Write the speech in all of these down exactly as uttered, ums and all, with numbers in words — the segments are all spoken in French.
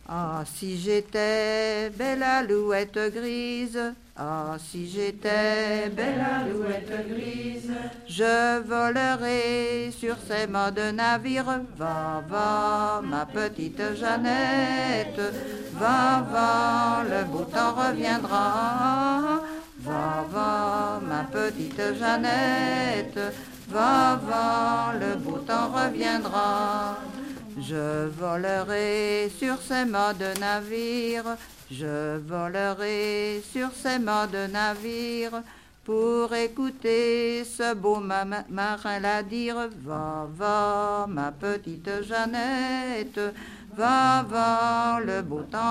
Ah, si j'étais belle alouette grise, ah, si j'étais belle alouette grise, je volerais sur ces mâts de navire. Va, va, ma petite Jeannette, va, va, le beau temps reviendra. Va, va, ma petite Jeannette, va, va, le beau temps reviendra. Je volerai sur ces mâts de navire, je volerai sur ces mâts de navire, pour écouter ce beau ma marin la dire. Va, va, ma petite Jeannette, va, va, le beau temps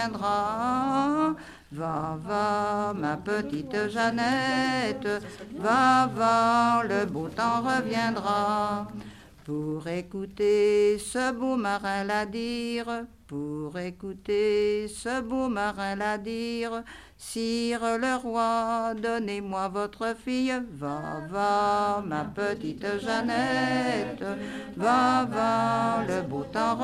reviendra. Va, va, ma petite Jeannette, va, va, le beau temps reviendra. Pour écouter ce beau marin la dire, pour écouter ce beau marin la dire, Sire le roi, donnez-moi votre fille. Va, va, ma petite Jeannette, va, va, le beau temps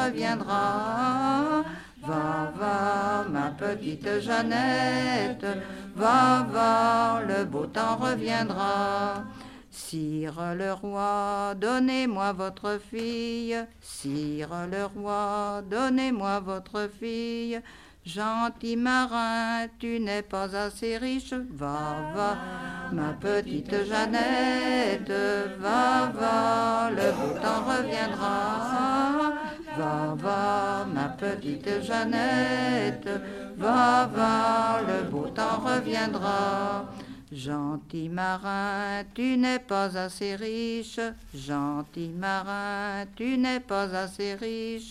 reviendra. Va, va, ma petite Jeannette, va, va, le beau temps reviendra. Sire le roi, donnez-moi votre fille. Sire le roi, donnez-moi votre fille. Gentil marin, tu n'es pas assez riche. Va, va, ma petite Jeannette, va, va, le beau temps reviendra. Va, va, ma petite Jeannette, va, va, le beau temps reviendra. Gentil marin, tu n'es pas assez riche. Gentil marin, tu n'es pas assez riche.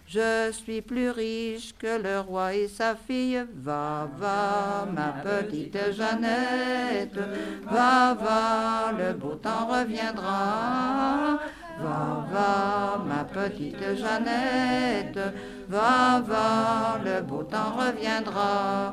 Je suis plus riche que le roi et sa fille. Va, va, ma petite Jeannette, va, va, le beau temps reviendra. Va, va, ma petite Jeannette, va, va, le beau temps reviendra.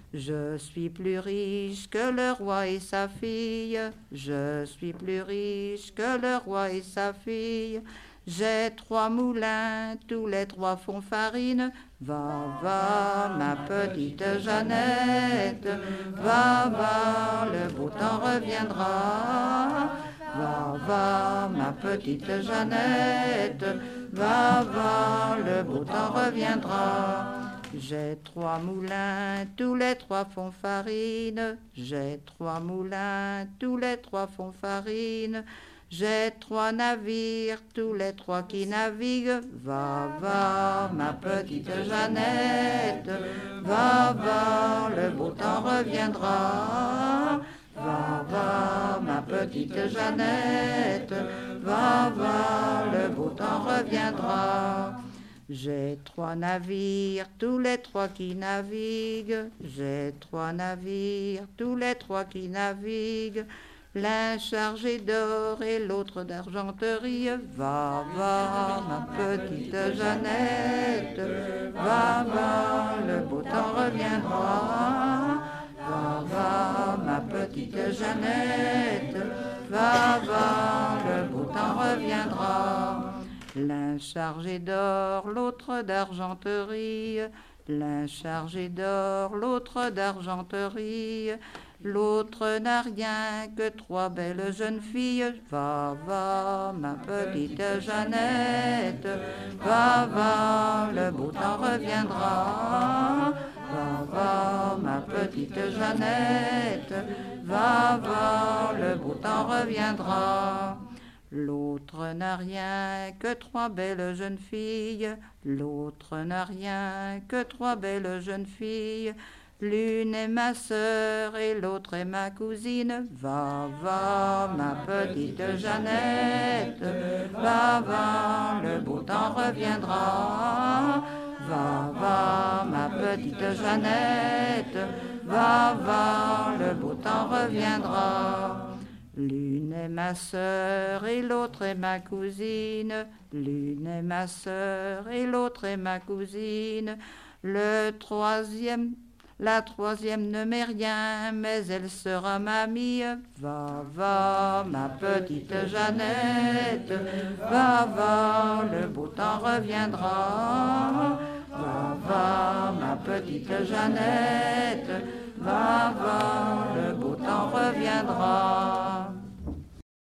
Je suis plus riche que le roi et sa fille, je suis plus riche que le roi et sa fille. J'ai trois moulins, tous les trois font farine. Va, va, ma petite Jeannette, va, va, le beau temps reviendra. Va, va, ma petite Jeannette, va, va, le beau temps reviendra. J'ai trois moulins, tous les trois font farine. J'ai trois moulins, tous les trois font farine. J'ai trois navires, tous les trois qui naviguent. Va, va, ma petite Jeannette, va, va, le beau temps reviendra. Va, va, ma petite Jeannette, va, va, le beau temps reviendra. J'ai trois navires, tous les trois qui naviguent. J'ai trois navires, tous les trois qui naviguent. L'un chargé d'or et l'autre d'argenterie. Va, va, ma petite Jeannette, va, va, le beau temps reviendra. Va, va, ma petite Jeannette, va, va, le beau temps reviendra. L'un chargé d'or, l'autre d'argenterie. L'un chargé d'or, l'autre d'argenterie. L'autre n'a rien que trois belles jeunes filles. Va, va, ma petite Jeannette, va, va, le beau temps reviendra. Va, va, ma petite Jeannette, va, va, le beau temps reviendra. L'autre n'a rien que trois belles jeunes filles. L'autre n'a rien que trois belles jeunes filles. L'une est ma sœur et l'autre est ma cousine. Va, va, ma petite Jeannette, va, va, le beau temps reviendra. Va, va, ma petite Jeannette, va, va, le beau temps reviendra. L'une est ma sœur et l'autre est ma cousine. L'une est ma sœur et l'autre est ma cousine. Le troisième, la troisième ne m'est rien, mais elle sera mamie. Va, va, ma petite Jeannette, va, va, le beau temps reviendra. Va, va, petite Jeannette, va, va, le beau temps reviendra.